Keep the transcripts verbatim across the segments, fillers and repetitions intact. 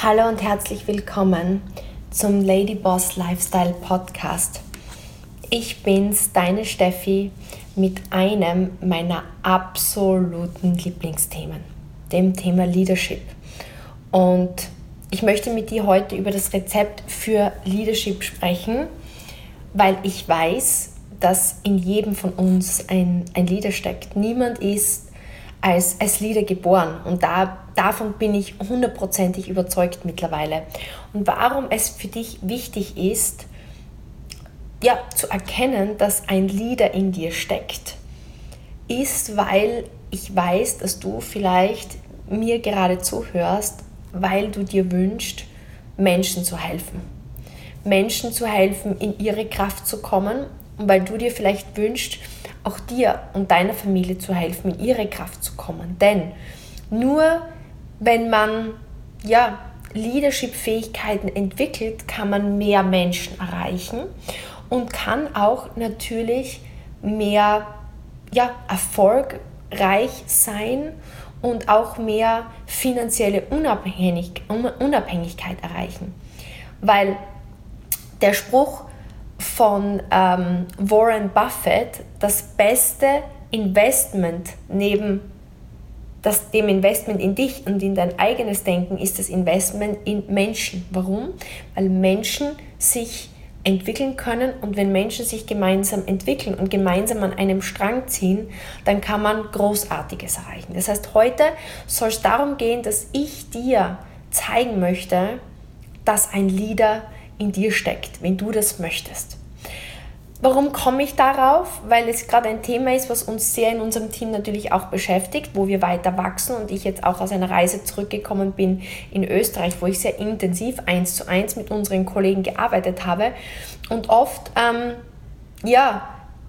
Hallo und herzlich willkommen zum Lady Boss Lifestyle Podcast. Ich bin's, deine Steffi, mit einem meiner absoluten Lieblingsthemen, dem Thema Leadership. Und ich möchte mit dir heute über das Rezept für Leadership sprechen, weil ich weiß, dass in jedem von uns ein, ein Leader steckt. Niemand ist als, als Leader geboren und da, davon bin ich hundertprozentig überzeugt mittlerweile. Und warum es für dich wichtig ist, ja, zu erkennen, dass ein Leader in dir steckt, ist, weil ich weiß, dass du vielleicht mir gerade zuhörst, weil du dir wünschst, Menschen zu helfen. Menschen zu helfen, in ihre Kraft zu kommen und weil du dir vielleicht wünschst, auch dir und deiner Familie zu helfen, in ihre Kraft zu kommen. Denn nur wenn man ja, Leadership-Fähigkeiten entwickelt, kann man mehr Menschen erreichen und kann auch natürlich mehr ja, erfolgreich sein und auch mehr finanzielle Unabhängig- Unabhängigkeit erreichen. Weil der Spruch von ähm, Warren Buffett, das beste Investment neben das, dem Investment in dich und in dein eigenes Denken ist das Investment in Menschen. Warum? Weil Menschen sich entwickeln können und wenn Menschen sich gemeinsam entwickeln und gemeinsam an einem Strang ziehen, dann kann man Großartiges erreichen. Das heißt, heute soll es darum gehen, dass ich dir zeigen möchte, dass ein Leader in dir steckt, wenn du das möchtest. Warum komme ich darauf? Weil es gerade ein Thema ist, was uns sehr in unserem Team natürlich auch beschäftigt, wo wir weiter wachsen und ich jetzt auch aus einer Reise zurückgekommen bin in Österreich, wo ich sehr intensiv eins zu eins mit unseren Kollegen gearbeitet habe und oft ähm, ja,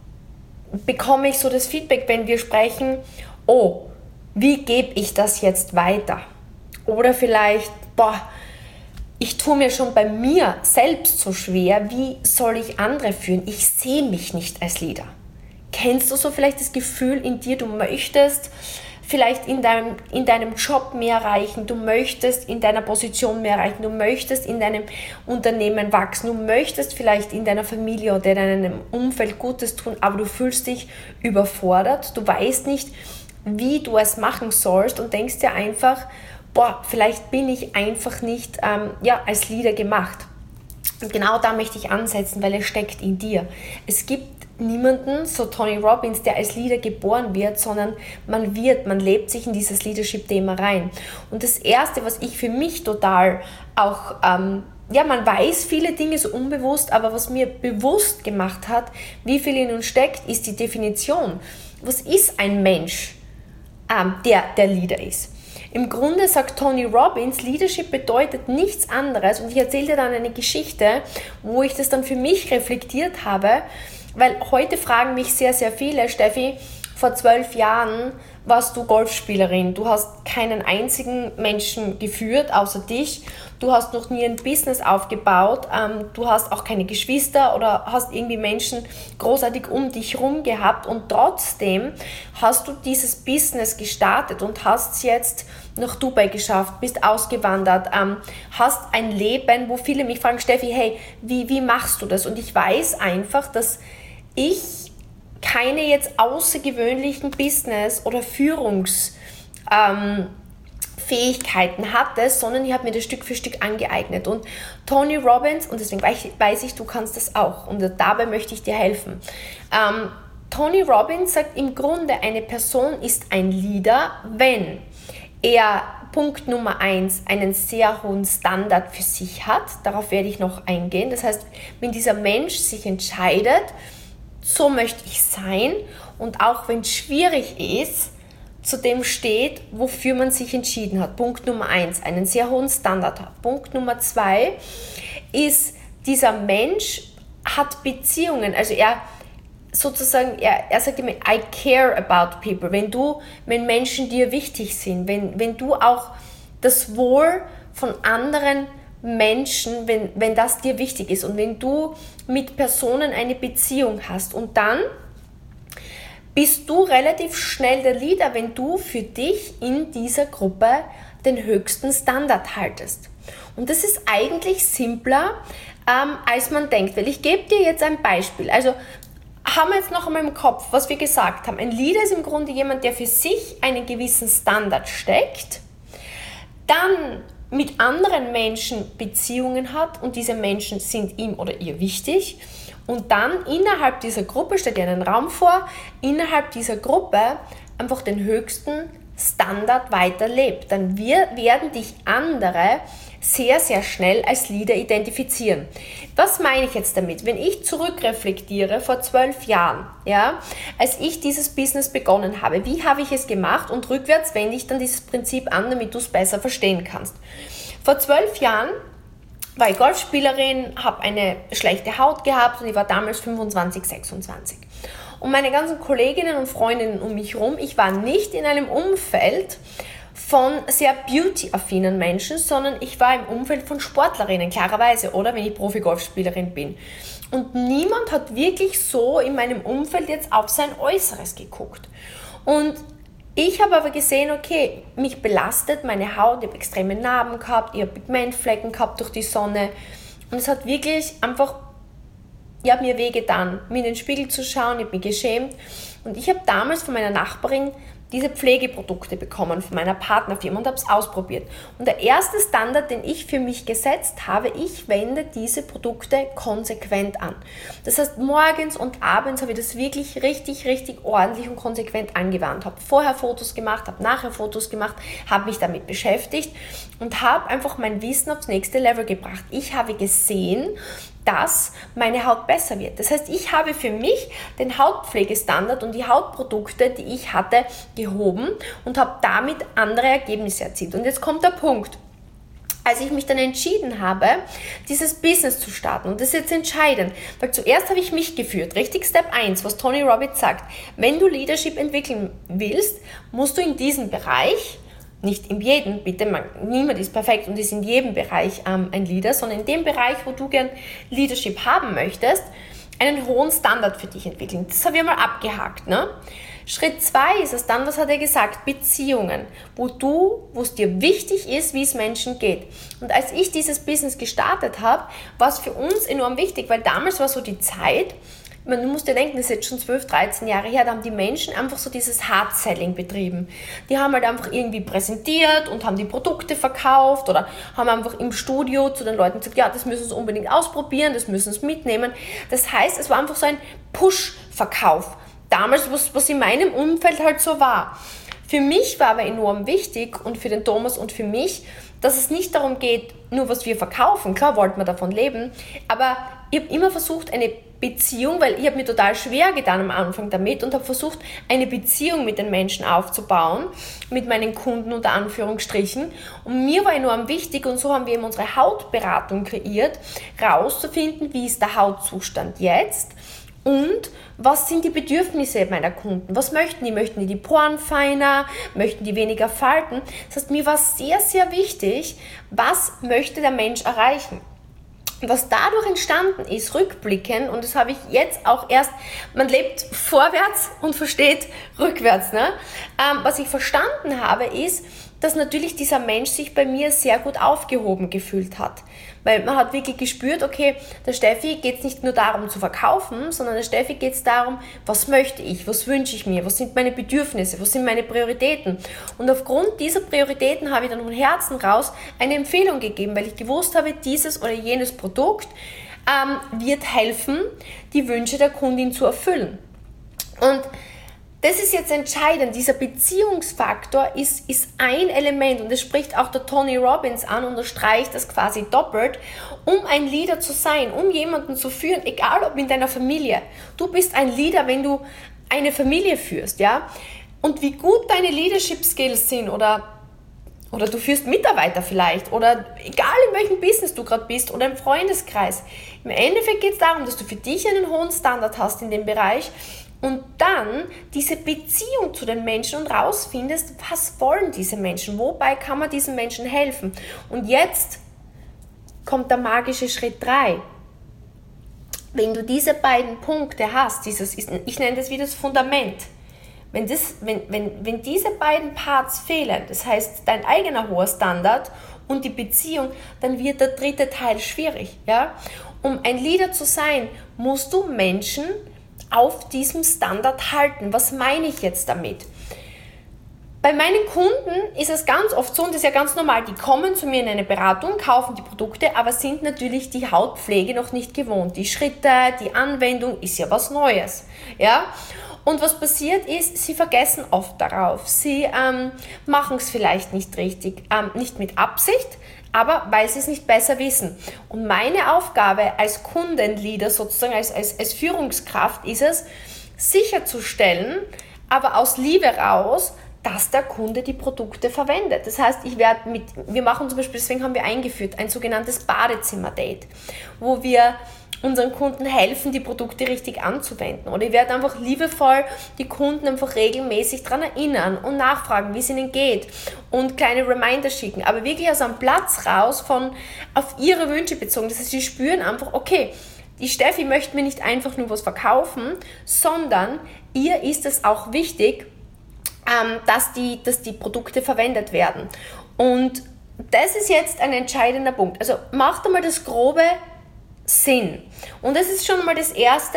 bekomme ich so das Feedback, wenn wir sprechen, oh, wie gebe ich das jetzt weiter? Oder vielleicht, boah, ich tue mir schon bei mir selbst so schwer, wie soll ich andere führen? Ich sehe mich nicht als Leader. Kennst du so vielleicht das Gefühl in dir, du möchtest vielleicht in deinem, in deinem Job mehr erreichen, du möchtest in deiner Position mehr erreichen, du möchtest in deinem Unternehmen wachsen, du möchtest vielleicht in deiner Familie oder in deinem Umfeld Gutes tun, aber du fühlst dich überfordert, du weißt nicht, wie du es machen sollst und denkst dir einfach, boah, vielleicht bin ich einfach nicht ähm, ja, als Leader gemacht. Und genau da möchte ich ansetzen, weil es steckt in dir. Es gibt niemanden, so Tony Robbins, der als Leader geboren wird, sondern man wird, man lebt sich in dieses Leadership-Thema rein. Und das Erste, was ich für mich total auch, ähm, ja, man weiß viele Dinge so unbewusst, aber was mir bewusst gemacht hat, wie viel in uns steckt, ist die Definition. Was ist ein Mensch, ähm, der der Leader ist? Im Grunde sagt Tony Robbins, Leadership bedeutet nichts anderes und ich erzähle dir dann eine Geschichte, wo ich das dann für mich reflektiert habe, weil heute fragen mich sehr, sehr viele, Steffi, vor zwölf Jahren warst du Golfspielerin, du hast keinen einzigen Menschen geführt, außer dich, du hast noch nie ein Business aufgebaut, ähm, du hast auch keine Geschwister oder hast irgendwie Menschen großartig um dich herum gehabt und trotzdem hast du dieses Business gestartet und hast es jetzt nach Dubai geschafft, bist ausgewandert, ähm, hast ein Leben, wo viele mich fragen, Steffi, hey, wie, wie machst du das? Und ich weiß einfach, dass ich keine jetzt außergewöhnlichen Business- oder Führungsfähigkeiten ähm, hatte, sondern ich habe mir das Stück für Stück angeeignet. Und Tony Robbins, und deswegen weiß ich, du kannst das auch und dabei möchte ich dir helfen. Ähm, Tony Robbins sagt im Grunde, eine Person ist ein Leader, wenn er, Punkt Nummer eins, einen sehr hohen Standard für sich hat. Darauf werde ich noch eingehen. Das heißt, wenn dieser Mensch sich entscheidet, so möchte ich sein und auch wenn es schwierig ist, zu dem steht, wofür man sich entschieden hat. Punkt Nummer eins, einen sehr hohen Standard hat. Punkt Nummer zwei ist, dieser Mensch hat Beziehungen, also er sozusagen, er, er sagt immer, I care about people. Wenn du, wenn Menschen dir wichtig sind, wenn, wenn du auch das Wohl von anderen Menschen, wenn, wenn das dir wichtig ist und wenn du mit Personen eine Beziehung hast und dann bist du relativ schnell der Leader, wenn du für dich in dieser Gruppe den höchsten Standard haltest. Und das ist eigentlich simpler, ähm, als man denkt. Weil ich gebe dir jetzt ein Beispiel. Also haben wir jetzt noch einmal im Kopf, was wir gesagt haben. Ein Leader ist im Grunde jemand, der für sich einen gewissen Standard steckt, dann mit anderen Menschen Beziehungen hat und diese Menschen sind ihm oder ihr wichtig und dann innerhalb dieser Gruppe, stell dir einen Raum vor, innerhalb dieser Gruppe einfach den höchsten Standard weiterlebt. Dann wir, werden dich andere sehr, sehr schnell als Leader identifizieren. Was meine ich jetzt damit? Wenn ich zurückreflektiere vor zwölf Jahren, ja, als ich dieses Business begonnen habe, wie habe ich es gemacht und rückwärts wende ich dann dieses Prinzip an, damit du es besser verstehen kannst. Vor zwölf Jahren war ich Golfspielerin, habe eine schlechte Haut gehabt und ich war damals fünfundzwanzig, sechsundzwanzig. Und meine ganzen Kolleginnen und Freundinnen um mich herum, ich war nicht in einem Umfeld von sehr beauty-affinen Menschen, sondern ich war im Umfeld von Sportlerinnen, klarerweise, oder? Wenn ich Profi-Golfspielerin bin. Und niemand hat wirklich so in meinem Umfeld jetzt auf sein Äußeres geguckt. Und ich habe aber gesehen, okay, mich belastet meine Haut, ich habe extreme Narben gehabt, ich habe Pigmentflecken gehabt durch die Sonne. Und es hat wirklich einfach, ich habe mir wehgetan, mir in den Spiegel zu schauen, ich habe mich geschämt. Und ich habe damals von meiner Nachbarin diese Pflegeprodukte bekommen von meiner Partnerfirma und habe es ausprobiert. Und der erste Standard, den ich für mich gesetzt habe, ich wende diese Produkte konsequent an. Das heißt, morgens und abends habe ich das wirklich richtig, richtig ordentlich und konsequent angewandt. Habe vorher Fotos gemacht, habe nachher Fotos gemacht, habe mich damit beschäftigt und habe einfach mein Wissen aufs nächste Level gebracht. Ich habe gesehen, dass meine Haut besser wird. Das heißt, ich habe für mich den Hautpflegestandard und die Hautprodukte, die ich hatte, gehoben und habe damit andere Ergebnisse erzielt. Und jetzt kommt der Punkt. Als ich mich dann entschieden habe, dieses Business zu starten, und das ist jetzt entscheidend, weil zuerst habe ich mich geführt, richtig Step eins, was Tony Robbins sagt, wenn du Leadership entwickeln willst, musst du in diesem Bereich, nicht in jedem, bitte, man, niemand ist perfekt und ist in jedem Bereich ähm, ein Leader, sondern in dem Bereich, wo du gern Leadership haben möchtest, einen hohen Standard für dich entwickeln. Das habe ich mal abgehakt. Ne? Schritt zwei ist es dann, was hat er gesagt? Beziehungen, wo du, wo es dir wichtig ist, wie es Menschen geht. Und als ich dieses Business gestartet habe, war es für uns enorm wichtig, weil damals war so die Zeit, man muss dir denken, das ist jetzt schon zwölf, dreizehn Jahre her, da haben die Menschen einfach so dieses Hard-Selling betrieben. Die haben halt einfach irgendwie präsentiert und haben die Produkte verkauft oder haben einfach im Studio zu den Leuten gesagt, ja, das müssen sie unbedingt ausprobieren, das müssen sie mitnehmen. Das heißt, es war einfach so ein Push-Verkauf. Damals, was, was in meinem Umfeld halt so war. Für mich war aber enorm wichtig und für den Thomas und für mich, dass es nicht darum geht, nur was wir verkaufen. Klar wollten wir davon leben, aber ich habe immer versucht, eine Beziehung, weil ich habe mir total schwer getan am Anfang damit und habe versucht, eine Beziehung mit den Menschen aufzubauen, mit meinen Kunden unter Anführungsstrichen. Und mir war enorm wichtig, und so haben wir eben unsere Hautberatung kreiert, rauszufinden, wie ist der Hautzustand jetzt und was sind die Bedürfnisse meiner Kunden. Was möchten die? Möchten die die Poren feiner? Möchten die weniger Falten? Das heißt, mir war sehr, sehr wichtig, was möchte der Mensch erreichen. Was dadurch entstanden ist, rückblickend, und das habe ich jetzt auch erst, man lebt vorwärts und versteht rückwärts. Ne? Ähm, was ich verstanden habe, ist, dass natürlich dieser Mensch sich bei mir sehr gut aufgehoben gefühlt hat. Weil man hat wirklich gespürt, okay, der Steffi geht es nicht nur darum zu verkaufen, sondern der Steffi geht es darum, was möchte ich, was wünsche ich mir, was sind meine Bedürfnisse, was sind meine Prioritäten. Und aufgrund dieser Prioritäten habe ich dann von Herzen raus eine Empfehlung gegeben, weil ich gewusst habe, dieses oder jenes Produkt ähm, wird helfen, die Wünsche der Kundin zu erfüllen. Und das ist jetzt entscheidend. Dieser Beziehungsfaktor ist, ist ein Element, und das spricht auch der Tony Robbins an, unterstreicht das quasi doppelt, um ein Leader zu sein, um jemanden zu führen, egal ob in deiner Familie. Du bist ein Leader, wenn du eine Familie führst, ja. Und wie gut deine Leadership Skills sind, oder Oder du führst Mitarbeiter vielleicht, oder egal in welchem Business du gerade bist oder im Freundeskreis. Im Endeffekt geht es darum, dass du für dich einen hohen Standard hast in dem Bereich und dann diese Beziehung zu den Menschen und rausfindest, was wollen diese Menschen, wobei kann man diesen Menschen helfen. Und jetzt kommt der magische Schritt drei. Wenn du diese beiden Punkte hast, dieses, ich nenne das wie das Fundament, Wenn, das, wenn, wenn, wenn diese beiden Parts fehlen, das heißt dein eigener hoher Standard und die Beziehung, dann wird der dritte Teil schwierig. Ja? Um ein Leader zu sein, musst du Menschen auf diesem Standard halten. Was meine ich jetzt damit? Bei meinen Kunden ist es ganz oft so, und das ist ja ganz normal, die kommen zu mir in eine Beratung, kaufen die Produkte, aber sind natürlich die Hautpflege noch nicht gewohnt. Die Schritte, die Anwendung ist ja was Neues. Ja? Und was passiert ist, sie vergessen oft darauf. Sie ähm, machen es vielleicht nicht richtig, ähm, nicht mit Absicht, aber weil sie es nicht besser wissen. Und meine Aufgabe als Kundenleader, sozusagen als, als, als Führungskraft, ist es, sicherzustellen, aber aus Liebe raus, dass der Kunde die Produkte verwendet. Das heißt, ich werde mit, wir machen zum Beispiel, deswegen haben wir eingeführt, ein sogenanntes Badezimmer-Date, wo wir unseren Kunden helfen, die Produkte richtig anzuwenden. Oder ich werde einfach liebevoll die Kunden einfach regelmäßig daran erinnern und nachfragen, wie es ihnen geht und kleine Reminder schicken. Aber wirklich aus einem Platz raus von auf ihre Wünsche bezogen. Das heißt, sie spüren einfach, okay, die Steffi möchte mir nicht einfach nur was verkaufen, sondern ihr ist es auch wichtig, ähm, dass, die, dass die Produkte verwendet werden. Und das ist jetzt ein entscheidender Punkt. Also macht einmal das grobe Sinn. Und das ist schon mal das Erste,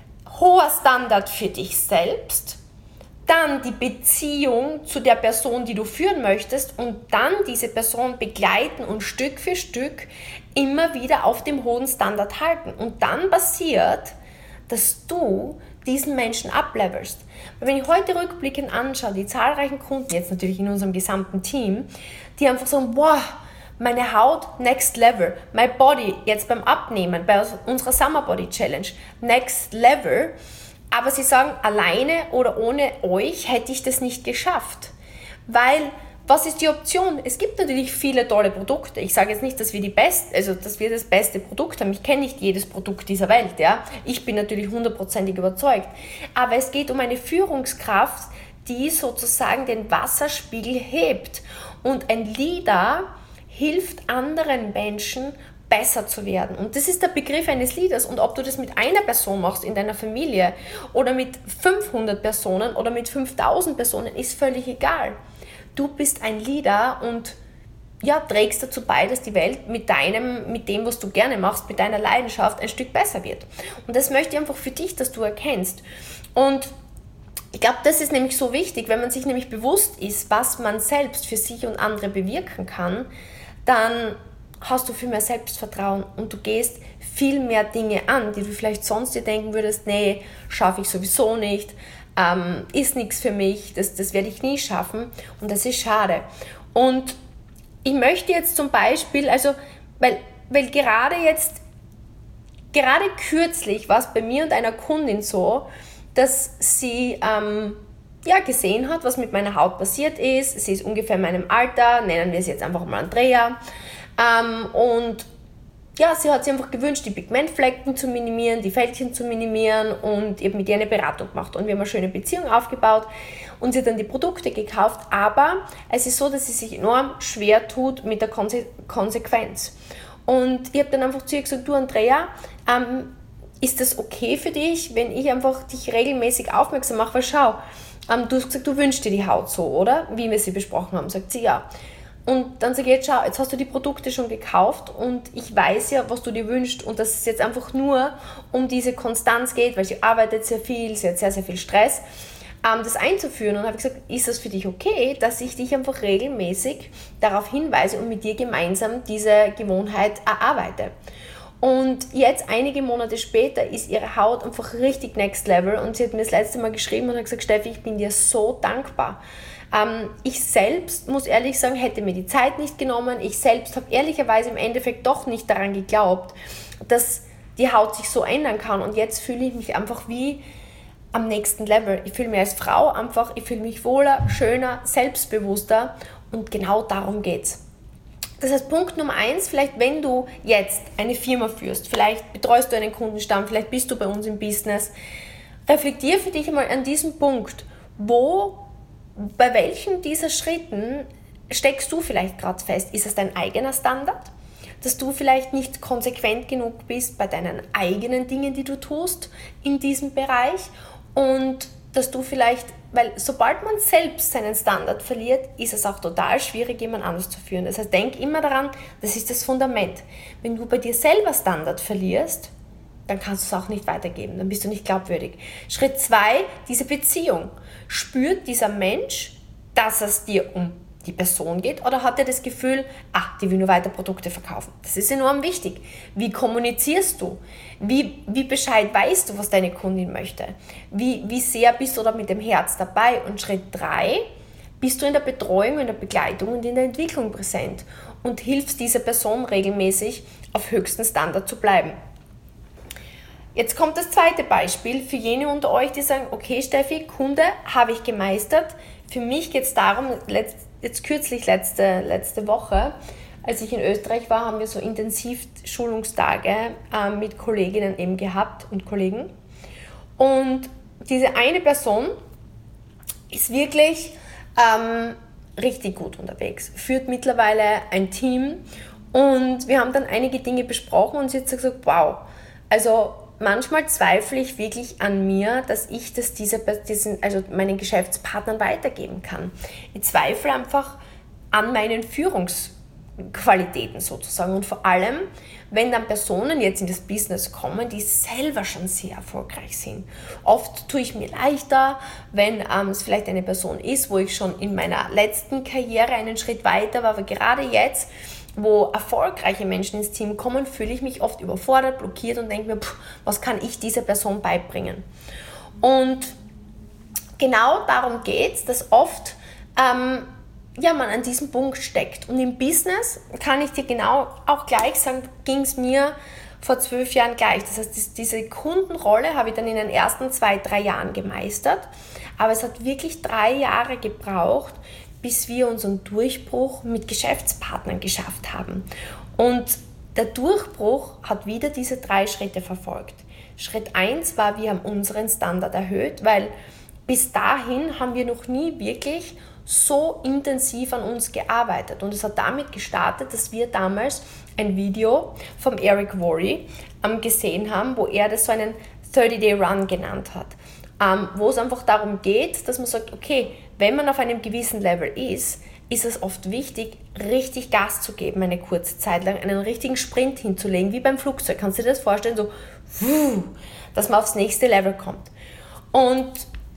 hoher Standard für dich selbst, dann die Beziehung zu der Person, die du führen möchtest und dann diese Person begleiten und Stück für Stück immer wieder auf dem hohen Standard halten. Und dann passiert, dass du diesen Menschen ablevelst. Weil wenn ich heute rückblickend anschaue, die zahlreichen Kunden, jetzt natürlich in unserem gesamten Team, die einfach sagen, wow, meine Haut, next level. My body, jetzt beim Abnehmen, bei unserer Summer Body Challenge, next level. Aber sie sagen, alleine oder ohne euch hätte ich das nicht geschafft. Weil, was ist die Option? Es gibt natürlich viele tolle Produkte. Ich sage jetzt nicht, dass wir die best, also dass wir das beste Produkt haben. Ich kenne nicht jedes Produkt dieser Welt. Ja? Ich bin natürlich hundertprozentig überzeugt. Aber es geht um eine Führungskraft, die sozusagen den Wasserspiegel hebt. Und ein Leader hilft anderen Menschen, besser zu werden. Und das ist der Begriff eines Leaders. Und ob du das mit einer Person machst in deiner Familie oder mit fünfhundert Personen oder mit fünftausend Personen, ist völlig egal. Du bist ein Leader und ja, trägst dazu bei, dass die Welt mit deinem, mit dem, was du gerne machst, mit deiner Leidenschaft ein Stück besser wird. Und das möchte ich einfach für dich, dass du erkennst. Und ich glaube, das ist nämlich so wichtig, wenn man sich nämlich bewusst ist, was man selbst für sich und andere bewirken kann, dann hast du viel mehr Selbstvertrauen und du gehst viel mehr Dinge an, die du vielleicht sonst dir denken würdest, nee, schaffe ich sowieso nicht, ähm, ist nichts für mich, das, das werde ich nie schaffen und das ist schade. Und ich möchte jetzt zum Beispiel, also, weil, weil gerade jetzt, gerade kürzlich war es bei mir und einer Kundin so, dass sie ähm, ja, gesehen hat, was mit meiner Haut passiert ist. Sie ist ungefähr in meinem Alter, nennen wir sie jetzt einfach mal Andrea. Ähm, und ja, sie hat sich einfach gewünscht, die Pigmentflecken zu minimieren, die Fältchen zu minimieren und ich habe mit ihr eine Beratung gemacht. Und wir haben eine schöne Beziehung aufgebaut und sie hat dann die Produkte gekauft. Aber es ist so, dass sie sich enorm schwer tut mit der Konse- Konsequenz. Und ich habe dann einfach zu ihr gesagt, du Andrea, ähm, ist das okay für dich, wenn ich einfach dich regelmäßig aufmerksam mache? Weil schau, ähm, du hast gesagt, du wünschst dir die Haut so, oder? Wie wir sie besprochen haben, sagt sie ja. Und dann sage ich, jetzt schau, jetzt hast du die Produkte schon gekauft und ich weiß ja, was du dir wünschst und dass es jetzt einfach nur um diese Konstanz geht, weil sie arbeitet sehr viel, sie hat sehr, sehr viel Stress, ähm, das einzuführen. Und habe ich gesagt, ist das für dich okay, dass ich dich einfach regelmäßig darauf hinweise und mit dir gemeinsam diese Gewohnheit erarbeite? Und jetzt, einige Monate später, ist ihre Haut einfach richtig next level und sie hat mir das letzte Mal geschrieben und hat gesagt, Steffi, ich bin dir so dankbar. Ähm, ich selbst, muss ehrlich sagen, hätte mir die Zeit nicht genommen. Ich selbst habe ehrlicherweise im Endeffekt doch nicht daran geglaubt, dass die Haut sich so ändern kann. Und jetzt fühle ich mich einfach wie am nächsten Level. Ich fühle mich als Frau einfach, ich fühle mich wohler, schöner, selbstbewusster und genau darum geht's. Das heißt, Punkt Nummer eins, vielleicht wenn du jetzt eine Firma führst, vielleicht betreust du einen Kundenstamm, vielleicht bist du bei uns im Business, reflektier für dich einmal an diesem Punkt, wo, bei welchen dieser Schritten steckst du vielleicht gerade fest? Ist es dein eigener Standard? Dass du vielleicht nicht konsequent genug bist bei deinen eigenen Dingen, die du tust in diesem Bereich und dass du vielleicht weil sobald man selbst seinen Standard verliert, ist es auch total schwierig, jemand anderes zu führen. Das heißt, denk immer daran, das ist das Fundament. Wenn du bei dir selber Standard verlierst, dann kannst du es auch nicht weitergeben, dann bist du nicht glaubwürdig. Schritt zwei, diese Beziehung. Spürt dieser Mensch, dass es dir um die Person geht, oder hat er das Gefühl, ach, die will nur weiter Produkte verkaufen? Das ist enorm wichtig. Wie kommunizierst du? Wie, wie Bescheid weißt du, was deine Kundin möchte? Wie, wie sehr bist du da mit dem Herz dabei? Und Schritt drei, bist du in der Betreuung, in der Begleitung und in der Entwicklung präsent und hilfst dieser Person regelmäßig auf höchsten Standard zu bleiben. Jetzt kommt das zweite Beispiel für jene unter euch, die sagen, okay Steffi, Kunde habe ich gemeistert. Für mich geht es darum, jetzt kürzlich letzte, letzte Woche, als ich in Österreich war, haben wir so Intensivschulungstage äh, mit Kolleginnen eben gehabt und Kollegen. Und diese eine Person ist wirklich ähm, richtig gut unterwegs, führt mittlerweile ein Team und wir haben dann einige Dinge besprochen und sie hat gesagt, wow, also manchmal zweifle ich wirklich an mir, dass ich das diese, diesen, also meinen Geschäftspartnern weitergeben kann. Ich zweifle einfach an meinen Führungsqualitäten sozusagen und vor allem, wenn dann Personen jetzt in das Business kommen, die selber schon sehr erfolgreich sind. Oft tue ich mir leichter, wenn ähm, es vielleicht eine Person ist, wo ich schon in meiner letzten Karriere einen Schritt weiter war, aber gerade jetzt, wo erfolgreiche Menschen ins Team kommen, fühle ich mich oft überfordert, blockiert und denke mir, pff, was kann ich dieser Person beibringen? Und genau darum geht es, dass oft ähm, ja, man an diesem Punkt steckt. Und im Business kann ich dir genau auch gleich sagen, ging es mir vor zwölf Jahren gleich. Das heißt, diese Kundenrolle habe ich dann in den ersten zwei, drei Jahren gemeistert. Aber es hat wirklich drei Jahre gebraucht, bis wir unseren Durchbruch mit Geschäftspartnern geschafft haben. Und der Durchbruch hat wieder diese drei Schritte verfolgt. Schritt eins war, wir haben unseren Standard erhöht, weil bis dahin haben wir noch nie wirklich so intensiv an uns gearbeitet. Und es hat damit gestartet, dass wir damals ein Video vom Eric Worre ähm, gesehen haben, wo er das so einen thirty-day-Run genannt hat. Ähm, wo es einfach darum geht, dass man sagt, okay, wenn man auf einem gewissen Level ist, ist es oft wichtig, richtig Gas zu geben, eine kurze Zeit lang, einen richtigen Sprint hinzulegen, wie beim Flugzeug. Kannst du dir das vorstellen, so, dass man aufs nächste Level kommt. Und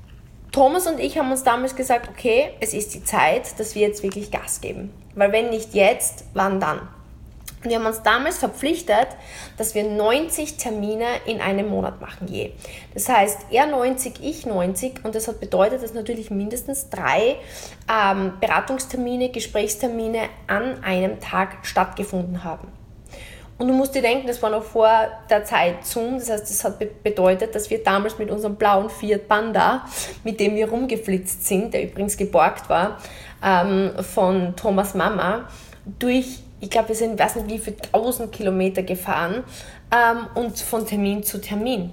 Thomas und ich haben uns damals gesagt, okay, es ist die Zeit, dass wir jetzt wirklich Gas geben. Weil wenn nicht jetzt, wann dann? Und wir haben uns damals verpflichtet, dass wir neunzig Termine in einem Monat machen je. Das heißt, er neunzig, ich neunzig und das hat bedeutet, dass natürlich mindestens drei ähm, Beratungstermine, Gesprächstermine an einem Tag stattgefunden haben. Und du musst dir denken, das war noch vor der Zeit Zoom, das heißt, das hat be- bedeutet, dass wir damals mit unserem blauen Fiat Panda, mit dem wir rumgeflitzt sind, der übrigens geborgt war, ähm, von Thomas Mama, durch Ich glaube, wir sind, weiß nicht wie viele tausend Kilometer gefahren ähm, und von Termin zu Termin.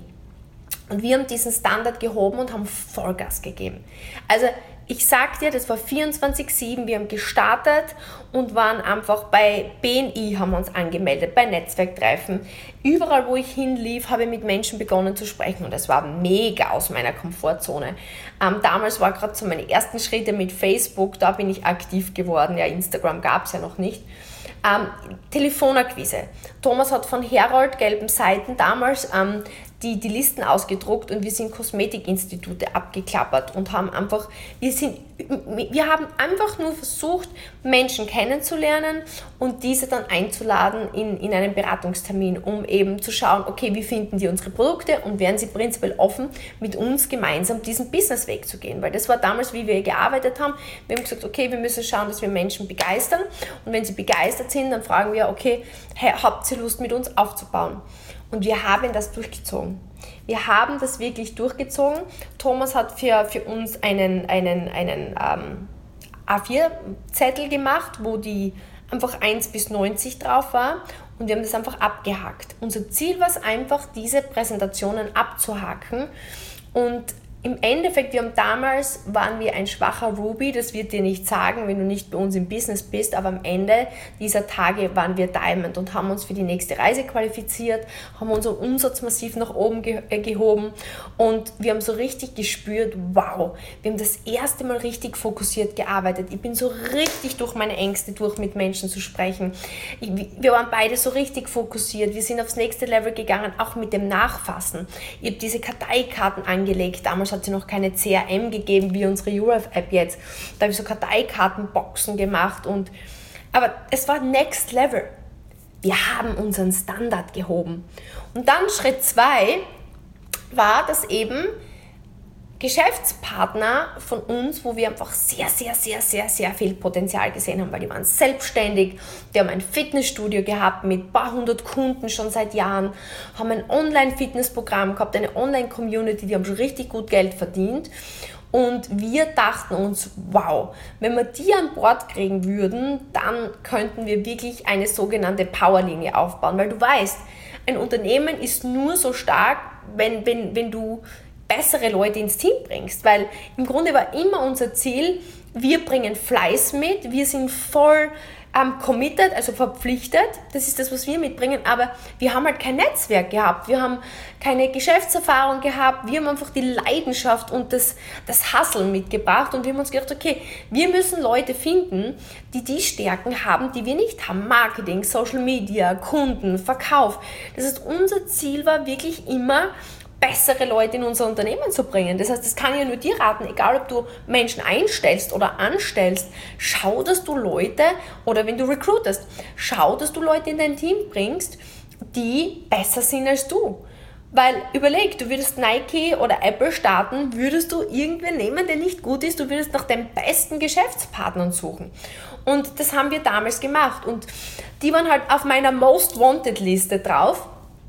Und wir haben diesen Standard gehoben und haben Vollgas gegeben. Also ich sag dir, das war vierundzwanzig sieben, wir haben gestartet und waren einfach bei B N I, haben wir uns angemeldet, bei Netzwerktreffen. Überall, wo ich hinlief, habe ich mit Menschen begonnen zu sprechen und das war mega aus meiner Komfortzone. Ähm, damals war gerade so meine ersten Schritte mit Facebook, da bin ich aktiv geworden, ja, Instagram gab es ja noch nicht. Ähm, Telefonakquise. Thomas hat von Herold gelben Seiten damals ähm, die, die Listen ausgedruckt und wir sind Kosmetikinstitute abgeklappert und haben einfach, wir sind, wir haben einfach nur versucht, Menschen kennenzulernen und diese dann einzuladen in, in einen Beratungstermin, um eben zu schauen, okay, wie finden die unsere Produkte und wären sie prinzipiell offen, mit uns gemeinsam diesen Businessweg zu gehen, weil das war damals, wie wir gearbeitet haben. Wir haben gesagt, okay, wir müssen schauen, dass wir Menschen begeistern und wenn sie begeistert sind, dann fragen wir, okay, hey, habt ihr Lust, mit uns aufzubauen? Und wir haben das durchgezogen. Wir haben das wirklich durchgezogen. Thomas hat für, für uns einen, einen, einen ähm, A vier Zettel gemacht, wo die einfach eins bis neunzig drauf war und wir haben das einfach abgehakt. Unser Ziel war es einfach, diese Präsentationen abzuhaken und im Endeffekt, wir haben damals, waren wir ein schwacher Ruby, das wird dir nicht sagen, wenn du nicht bei uns im Business bist, aber am Ende dieser Tage waren wir Diamond und haben uns für die nächste Reise qualifiziert, haben unseren Umsatz massiv nach oben ge- äh, gehoben und wir haben so richtig gespürt, wow, wir haben das erste Mal richtig fokussiert gearbeitet. Ich bin so richtig durch meine Ängste durch, mit Menschen zu sprechen. Ich, wir waren beide so richtig fokussiert, wir sind aufs nächste Level gegangen, auch mit dem Nachfassen. Ich habe diese Karteikarten angelegt, damals hat sie noch keine C R M gegeben, wie unsere U R F-App jetzt. Da habe ich so Karteikartenboxen gemacht. Und, aber es war Next Level. Wir haben unseren Standard gehoben. Und dann Schritt zwei war, dass eben Geschäftspartner von uns, wo wir einfach sehr, sehr, sehr, sehr, sehr viel Potenzial gesehen haben, weil die waren selbstständig, die haben ein Fitnessstudio gehabt mit ein paar hundert Kunden schon seit Jahren, haben ein Online-Fitnessprogramm gehabt, eine Online-Community, die haben schon richtig gut Geld verdient. Und wir dachten uns, wow, wenn wir die an Bord kriegen würden, dann könnten wir wirklich eine sogenannte Powerlinie aufbauen, weil du weißt, ein Unternehmen ist nur so stark, wenn, wenn, wenn du bessere Leute ins Team bringst, weil im Grunde war immer unser Ziel, wir bringen Fleiß mit, wir sind voll ähm, committed, also verpflichtet, das ist das, was wir mitbringen, aber wir haben halt kein Netzwerk gehabt, wir haben keine Geschäftserfahrung gehabt, wir haben einfach die Leidenschaft und das, das Hustlen mitgebracht und wir haben uns gedacht, okay, wir müssen Leute finden, die die Stärken haben, die wir nicht haben, Marketing, Social Media, Kunden, Verkauf. Das heißt, unser Ziel war wirklich immer, bessere Leute in unser Unternehmen zu bringen. Das heißt, das kann ich ja nur dir raten, egal ob du Menschen einstellst oder anstellst, schau, dass du Leute, oder wenn du recruitest, schau, dass du Leute in dein Team bringst, die besser sind als du. Weil überleg, du würdest Nike oder Apple starten, würdest du irgendwen nehmen, der nicht gut ist, du würdest nach den besten Geschäftspartnern suchen. Und das haben wir damals gemacht und die waren halt auf meiner Most Wanted Liste drauf.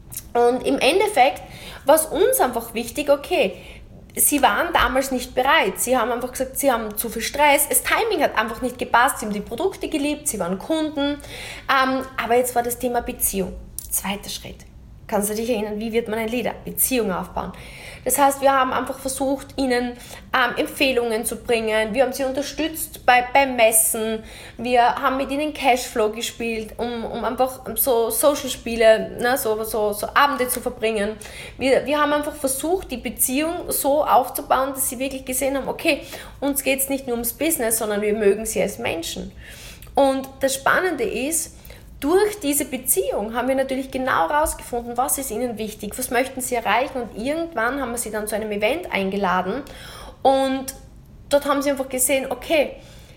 Und im Endeffekt war es uns einfach wichtig, okay, sie waren damals nicht bereit. Sie haben einfach gesagt, sie haben zu viel Stress. Das Timing hat einfach nicht gepasst. Sie haben die Produkte geliebt, sie waren Kunden. Ähm, aber jetzt war das Thema Beziehung. Zweiter Schritt. Kannst du dich erinnern, wie wird man ein Leader? Beziehung aufbauen. Das heißt, wir haben einfach versucht, ihnen ähm, Empfehlungen zu bringen. Wir haben sie unterstützt bei, beim Messen. Wir haben mit ihnen Cashflow gespielt, um, um einfach so Social-Spiele, ne, so, so, so Abende zu verbringen. Wir, wir haben einfach versucht, die Beziehung so aufzubauen, dass sie wirklich gesehen haben, okay, uns geht es nicht nur ums Business, sondern wir mögen sie als Menschen. Und das Spannende ist, durch diese Beziehung haben wir natürlich genau herausgefunden, was ist ihnen wichtig, was möchten sie erreichen, und irgendwann haben wir sie dann zu einem Event eingeladen und dort haben sie einfach gesehen, okay,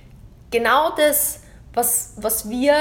genau das, was, was wir,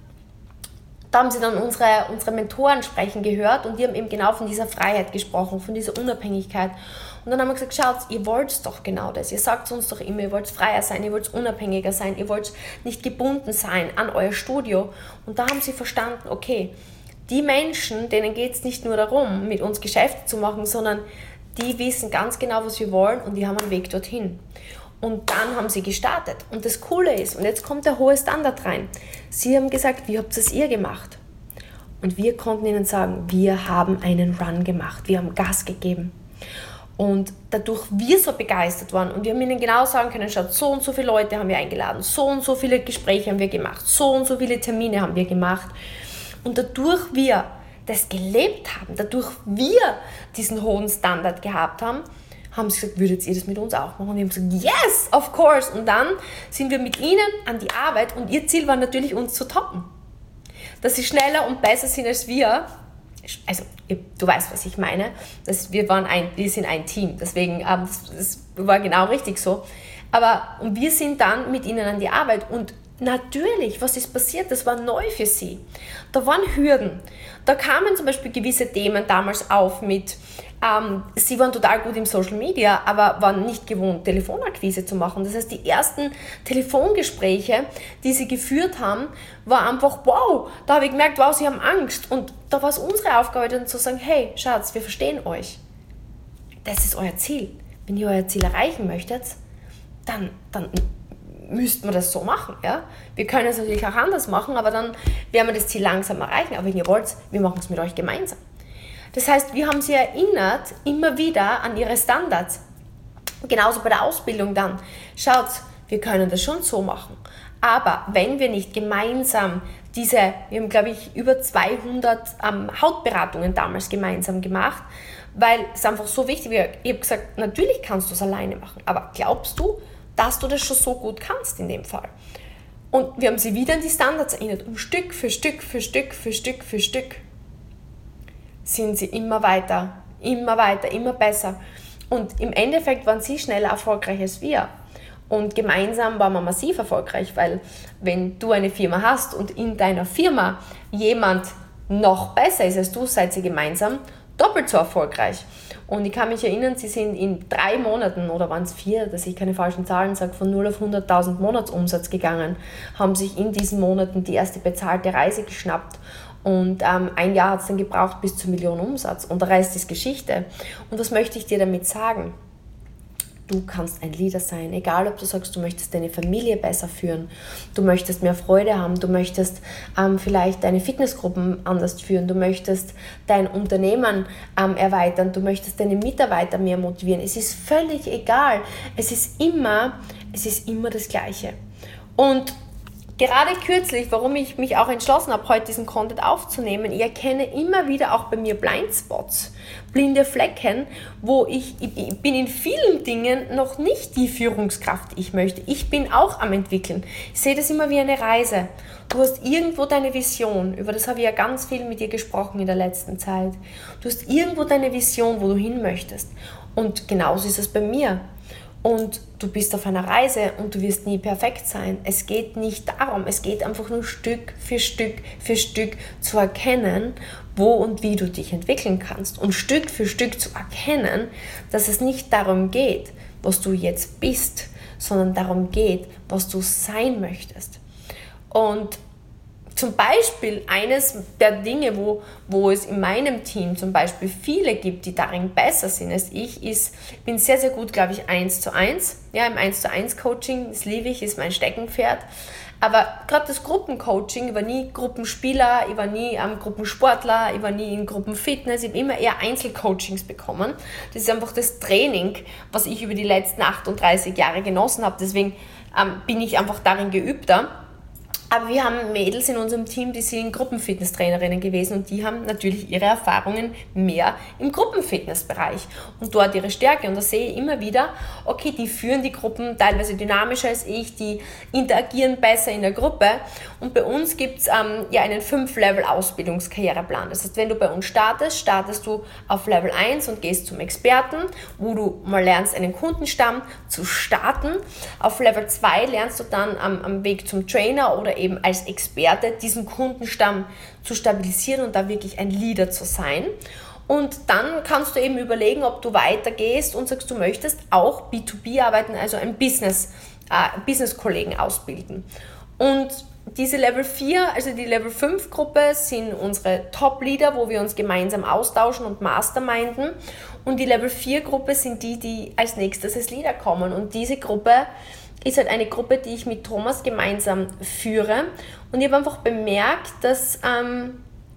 da haben sie dann unsere, unsere Mentoren sprechen gehört und die haben eben genau von dieser Freiheit gesprochen, von dieser Unabhängigkeit. Und dann haben wir gesagt, schaut, ihr wollt doch genau das. Ihr sagt uns doch immer, ihr wollt freier sein, ihr wollt unabhängiger sein, ihr wollt nicht gebunden sein an euer Studio. Und da haben sie verstanden, okay, die Menschen, denen geht es nicht nur darum, mit uns Geschäfte zu machen, sondern die wissen ganz genau, was wir wollen und die haben einen Weg dorthin. Und dann haben sie gestartet. Und das Coole ist, und jetzt kommt der hohe Standard rein, sie haben gesagt, wie habt es ihr gemacht? Und wir konnten ihnen sagen, wir haben einen Run gemacht, wir haben Gas gegeben. Und dadurch wir so begeistert waren und wir haben ihnen genau sagen können, schaut, so und so viele Leute haben wir eingeladen, so und so viele Gespräche haben wir gemacht, so und so viele Termine haben wir gemacht. Und dadurch wir das gelebt haben, dadurch wir diesen hohen Standard gehabt haben, haben sie gesagt, würdet ihr das mit uns auch machen? Und wir haben gesagt, yes, of course. Und dann sind wir mit ihnen an die Arbeit und ihr Ziel war natürlich, uns zu toppen. Dass sie schneller und besser sind als wir. Also, du weißt, was ich meine. Das, wir, waren ein, wir sind ein Team, deswegen ähm, das, das war genau richtig so. Aber und wir sind dann mit ihnen an die Arbeit und natürlich, was ist passiert? Das war neu für sie. Da waren Hürden. Da kamen zum Beispiel gewisse Themen damals auf mit, ähm, sie waren total gut im Social Media, aber waren nicht gewohnt, Telefonakquise zu machen. Das heißt, die ersten Telefongespräche, die sie geführt haben, war einfach, wow, da habe ich gemerkt, wow, sie haben Angst. Und da war es unsere Aufgabe, dann zu sagen, hey, Schatz, wir verstehen euch. Das ist euer Ziel. Wenn ihr euer Ziel erreichen möchtet, dann, dann müssten wir das so machen. Ja? Wir können es natürlich auch anders machen, aber dann werden wir das Ziel langsam erreichen. Aber wenn ihr wollt, wir machen es mit euch gemeinsam. Das heißt, wir haben sie erinnert, immer wieder an ihre Standards. Genauso bei der Ausbildung dann. Schaut, wir können das schon so machen. Aber wenn wir nicht gemeinsam diese, wir haben glaube ich über zweihundert ähm, Hautberatungen damals gemeinsam gemacht, weil es einfach so wichtig ist. Ich habe gesagt, natürlich kannst du es alleine machen, aber glaubst du, dass du das schon so gut kannst in dem Fall? Und wir haben sie wieder an die Standards erinnert und Stück für Stück für Stück für Stück für Stück sind sie immer weiter, immer weiter, immer besser. Und im Endeffekt waren sie schneller erfolgreich als wir. Und gemeinsam waren wir massiv erfolgreich, weil wenn du eine Firma hast und in deiner Firma jemand noch besser ist als du, seid ihr gemeinsam doppelt so erfolgreich. Und ich kann mich erinnern, sie sind in drei Monaten, oder waren es vier, dass ich keine falschen Zahlen sage, von null auf hunderttausend Monatsumsatz gegangen, haben sich in diesen Monaten die erste bezahlte Reise geschnappt. Und ähm, ein Jahr hat es dann gebraucht bis zur Million Umsatz. Und der Rest ist Geschichte. Und was möchte ich dir damit sagen? Du kannst ein Leader sein, egal ob du sagst, du möchtest deine Familie besser führen, du möchtest mehr Freude haben, du möchtest ähm, vielleicht deine Fitnessgruppen anders führen, du möchtest dein Unternehmen ähm, erweitern, du möchtest deine Mitarbeiter mehr motivieren. Es ist völlig egal. Es ist immer, es ist immer das Gleiche. Und gerade kürzlich, warum ich mich auch entschlossen habe, heute diesen Content aufzunehmen, ich erkenne immer wieder auch bei mir Blindspots, blinde Flecken, wo ich, ich bin in vielen Dingen noch nicht die Führungskraft, die ich möchte. Ich bin auch am entwickeln. Ich sehe das immer wie eine Reise. Du hast irgendwo deine Vision, über das habe ich ja ganz viel mit dir gesprochen in der letzten Zeit. Du hast irgendwo deine Vision, wo du hin möchtest. Und genauso ist es bei mir. Und du bist auf einer Reise und du wirst nie perfekt sein. Es geht nicht darum, es geht einfach nur Stück für Stück für Stück zu erkennen, wo und wie du dich entwickeln kannst. Und Stück für Stück zu erkennen, dass es nicht darum geht, was du jetzt bist, sondern darum geht, was du sein möchtest. Und zum Beispiel eines der Dinge, wo, wo es in meinem Team zum Beispiel viele gibt, die darin besser sind als ich, ist, ich bin sehr, sehr gut, glaube ich, eins zu eins. Ja, im eins zu eins Coaching, das liebe ich, ist mein Steckenpferd. Aber gerade das Gruppencoaching, ich war nie Gruppenspieler, ich war nie ähm, Gruppensportler, ich war nie in Gruppenfitness, ich habe immer eher Einzelcoachings bekommen. Das ist einfach das Training, was ich über die letzten achtunddreißig Jahre genossen habe. Deswegen ähm, bin ich einfach darin geübter. Aber wir haben Mädels in unserem Team, die sind Gruppenfitnesstrainerinnen gewesen und die haben natürlich ihre Erfahrungen mehr im Gruppenfitnessbereich und dort ihre Stärke. Und da sehe ich immer wieder, okay, die führen die Gruppen teilweise dynamischer als ich, die interagieren besser in der Gruppe. Und bei uns gibt es ähm, ja einen fünf Level Ausbildungskarriereplan. Das heißt, wenn du bei uns startest, startest du auf Level eins und gehst zum Experten, wo du mal lernst, einen Kundenstamm zu starten. Auf Level zwei lernst du dann am, am Weg zum Trainer oder eben als Experte diesen Kundenstamm zu stabilisieren und da wirklich ein Leader zu sein. Und dann kannst du eben überlegen, ob du weitergehst und sagst, du möchtest auch B zwei B arbeiten, also ein Business, äh, Business-Kollegen ausbilden. Und diese Level vier, also die Level fünf Gruppe, sind unsere Top-Leader, wo wir uns gemeinsam austauschen und masterminden. Und die Level vier Gruppe sind die, die als nächstes als Leader kommen. Und diese Gruppe ist halt eine Gruppe, die ich mit Thomas gemeinsam führe. Und ich habe einfach bemerkt, dass ähm,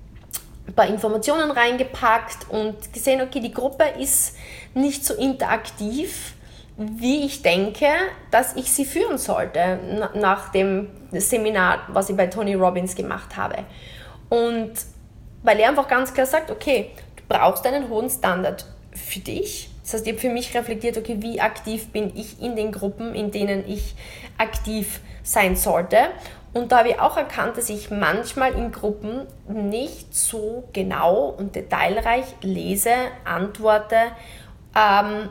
ein paar Informationen reingepackt und gesehen, okay, die Gruppe ist nicht so interaktiv, wie ich denke, dass ich sie führen sollte, nach dem Seminar, was ich bei Tony Robbins gemacht habe. Und weil er einfach ganz klar sagt, okay, du brauchst einen hohen Standard für dich. Das heißt, ich habe für mich reflektiert, okay, wie aktiv bin ich in den Gruppen, in denen ich aktiv sein sollte. Und da habe ich auch erkannt, dass ich manchmal in Gruppen nicht so genau und detailreich lese, antworte ähm,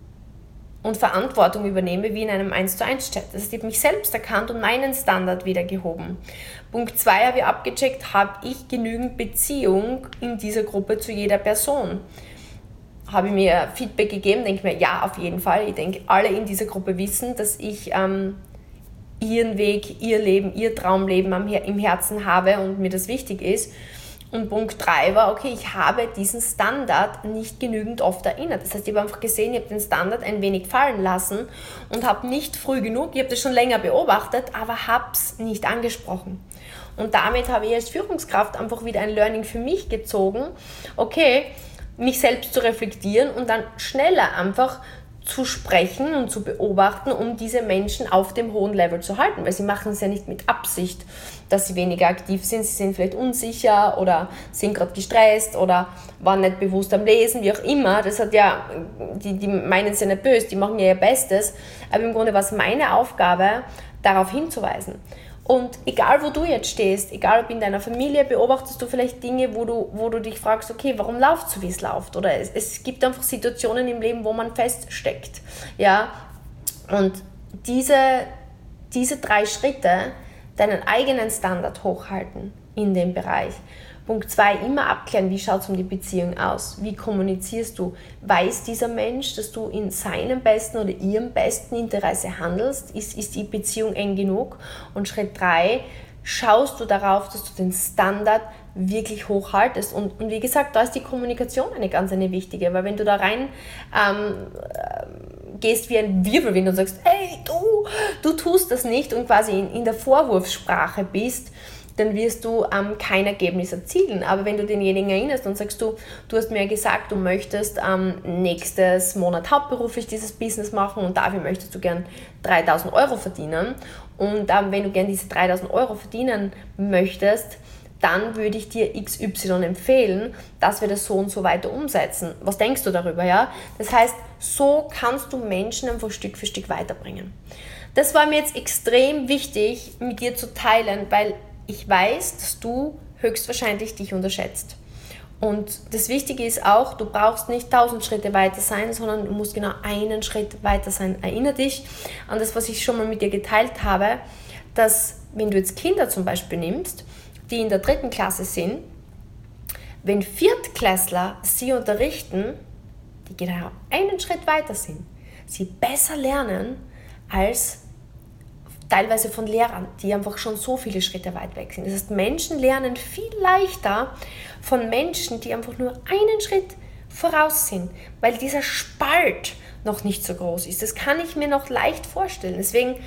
und Verantwortung übernehme wie in einem eins zu eins Chat. Das heißt, ich habe mich selbst erkannt und meinen Standard wieder gehoben. Punkt zwei habe ich abgecheckt, habe ich genügend Beziehung in dieser Gruppe zu jeder Person? Habe ich mir Feedback gegeben, denke mir, ja, auf jeden Fall. Ich denke, alle in dieser Gruppe wissen, dass ich ähm, ihren Weg, ihr Leben, ihr Traumleben am, im Herzen habe und mir das wichtig ist. Und Punkt drei war, okay, ich habe diesen Standard nicht genügend oft erinnert. Das heißt, ich habe einfach gesehen, ich habe den Standard ein wenig fallen lassen und habe nicht früh genug, ich habe das schon länger beobachtet, aber habe es nicht angesprochen. Und damit habe ich als Führungskraft einfach wieder ein Learning für mich gezogen, okay, mich selbst zu reflektieren und dann schneller einfach zu sprechen und zu beobachten, um diese Menschen auf dem hohen Level zu halten, weil sie machen es ja nicht mit Absicht, dass sie weniger aktiv sind, sie sind vielleicht unsicher oder sind gerade gestresst oder waren nicht bewusst am Lesen, wie auch immer, das hat ja, die, die meinen es ja nicht böse, die machen ja ihr Bestes, aber im Grunde war es meine Aufgabe, darauf hinzuweisen. Und egal, wo du jetzt stehst, egal ob in deiner Familie, beobachtest du vielleicht Dinge, wo du, wo du dich fragst, okay, warum läuft so, wie es läuft? Oder es, es gibt einfach Situationen im Leben, wo man feststeckt. Ja? Und diese, diese drei Schritte, deinen eigenen Standard hochhalten in dem Bereich. Punkt zwei, immer abklären, wie schaut es um die Beziehung aus? Wie kommunizierst du? Weiß dieser Mensch, dass du in seinem besten oder ihrem besten Interesse handelst? Ist, ist die Beziehung eng genug? Und Schritt drei, schaust du darauf, dass du den Standard wirklich hochhaltest? Und, und wie gesagt, da ist die Kommunikation eine ganz eine wichtige, weil wenn du da rein ähm, gehst wie ein Wirbelwind und sagst, hey, du, du tust das nicht und quasi in, in der Vorwurfssprache bist, dann wirst du ähm, kein Ergebnis erzielen. Aber wenn du denjenigen erinnerst und sagst, du, du hast mir gesagt, du möchtest ähm, nächstes Monat hauptberuflich dieses Business machen und dafür möchtest du gern dreitausend Euro verdienen. Und ähm, wenn du gern diese dreitausend Euro verdienen möchtest, dann würde ich dir X Y empfehlen, dass wir das so und so weiter umsetzen. Was denkst du darüber? Ja? Das heißt, so kannst du Menschen einfach Stück für Stück weiterbringen. Das war mir jetzt extrem wichtig, mit dir zu teilen, weil ich weiß, dass du höchstwahrscheinlich dich unterschätzt. Und das Wichtige ist auch, du brauchst nicht tausend Schritte weiter sein, sondern du musst genau einen Schritt weiter sein. Erinnere dich an das, was ich schon mal mit dir geteilt habe, dass wenn du jetzt Kinder zum Beispiel nimmst, die in der dritten Klasse sind, wenn Viertklässler sie unterrichten, die genau einen Schritt weiter sind, sie besser lernen als teilweise von Lehrern, die einfach schon so viele Schritte weit weg sind. Das heißt, Menschen lernen viel leichter von Menschen, die einfach nur einen Schritt voraus sind, weil dieser Spalt noch nicht so groß ist. Das kann ich mir noch leicht vorstellen. Deswegen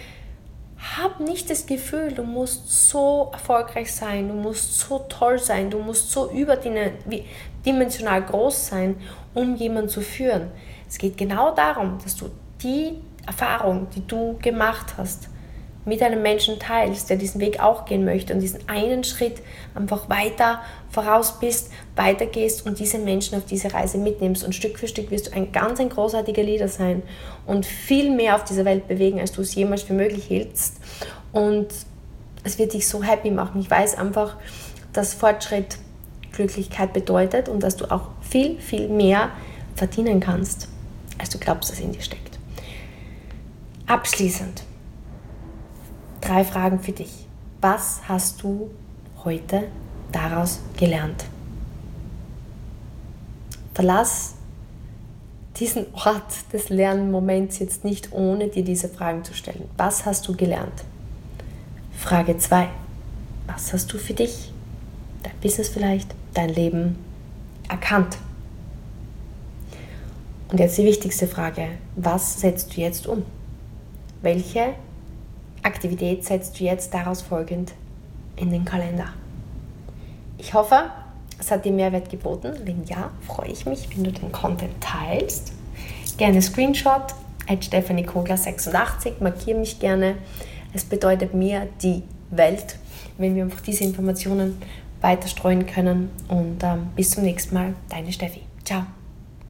hab nicht das Gefühl, du musst so erfolgreich sein, du musst so toll sein, du musst so überdimensional groß sein, um jemanden zu führen. Es geht genau darum, dass du die Erfahrung, die du gemacht hast, mit einem Menschen teilst, der diesen Weg auch gehen möchte und diesen einen Schritt einfach weiter voraus bist, weitergehst und diese Menschen auf diese Reise mitnimmst und Stück für Stück wirst du ein ganz ein großartiger Leader sein und viel mehr auf dieser Welt bewegen, als du es jemals für möglich hältst und es wird dich so happy machen. Ich weiß einfach, dass Fortschritt Glücklichkeit bedeutet und dass du auch viel, viel mehr verdienen kannst, als du glaubst, dass in dir steckt. Abschließend drei Fragen für dich. Was hast du heute daraus gelernt? Verlass diesen Ort des Lernmoments jetzt nicht, ohne dir diese Fragen zu stellen. Was hast du gelernt? Frage zwei. Was hast du für dich, dein Business vielleicht, dein Leben erkannt? Und jetzt die wichtigste Frage. Was setzt du jetzt um? Welche Aktivität setzt du jetzt daraus folgend in den Kalender? Ich hoffe, es hat dir Mehrwert geboten. Wenn ja, freue ich mich, wenn du den Content teilst. Gerne Screenshot, at Stephanie Kogler sechsundachtzig, markiere mich gerne. Es bedeutet mir die Welt, wenn wir einfach diese Informationen weiter streuen können. Und ähm, bis zum nächsten Mal, deine Steffi. Ciao.